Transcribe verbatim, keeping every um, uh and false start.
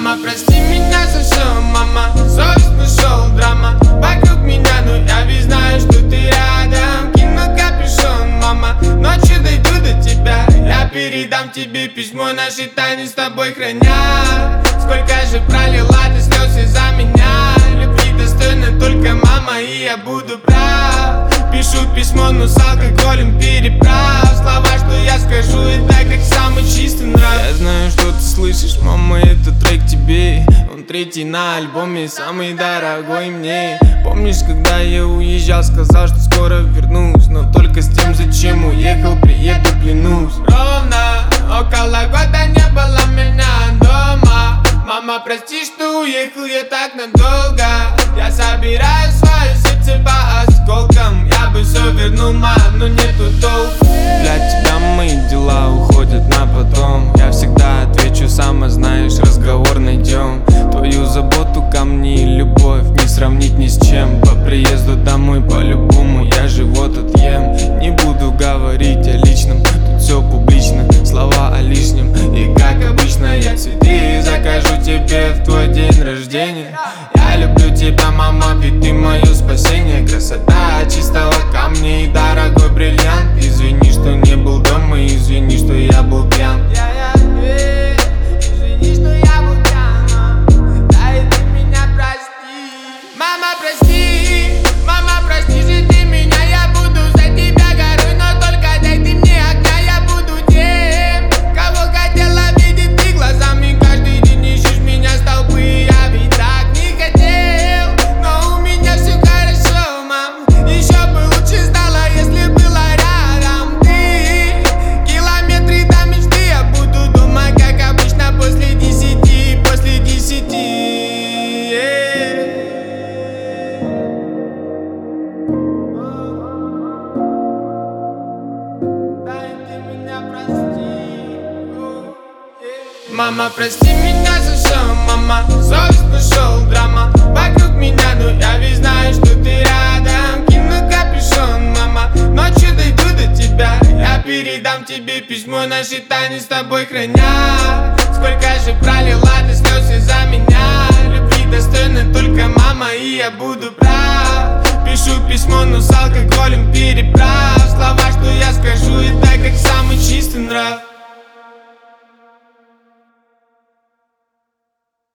Мама, прости меня за все, мама, совесть нашел, драма вокруг меня, но я ведь знаю, что ты рядом. Кину капюшон, мама, ночью дойду до тебя. Я передам тебе письмо, наши тайны с тобой храня. Сколько же пролила ты слез из-за меня. Любви достойна только мама, и я буду прав. Пишу письмо, но с алкоголем переправ. Слова, что я скажу, это как самый чистый нрав. Я знаю, что ты слышишь, мама, это трек тебе. Он третий на альбоме, самый дорогой мне. Помнишь, когда я уезжал, сказал, что скоро вернусь, но только с тем, зачем уехал, приеду, клянусь. Ровно около года не было меня дома. Мама, прости, что уехал я так надолго. Я собираю свое сердце по осколкам. Я бы все вернул, мам, но нету толку. Для тебя мои дела уходят на потом. Я всегда отвечу сам, а знаешь, разговор найдем. Твою заботу ко мне и любовь не сравнить ни с чем. По приезду домой по-любому я живот отъем. Не буду говорить о личном, тут все публично. Слова о лишнем, и как обычно я цветы закажу тебе в твой день рождения. Я люблю тебя, мама, ведь ты мое спасение. Красота чистого камня и дорогой бриллиант. Извини, что не был дома, извини, что я был пьян. Извини, что я был пьян. Да и ты меня прости. Мама, прости, мама, прости же ты меня. Я буду за тебя горой, но только дай ты мне огня. Я буду тем, кого хотела видеть ты глазами. Каждый день ищешь меня с толпы. Я ведь так не хотел, но у меня все хорошо, мам. Еще бы лучше стало, если была рядом ты. Километры до мечты, я буду дома, как обычно, после десяти, после десяти. Мама, прости меня за все, мама, совесть нашел, драма вокруг меня, но я ведь знаю, что ты рядом. Кину капюшон, мама, ночью дойду до тебя. Я передам тебе письмо, наши тайны с тобой храня. Сколько же пролила ты слез из-за меня. Любви достойна только мама, и я буду прав. Пишу письмо, но с алкоголем переправ. Слова, что я скажу, это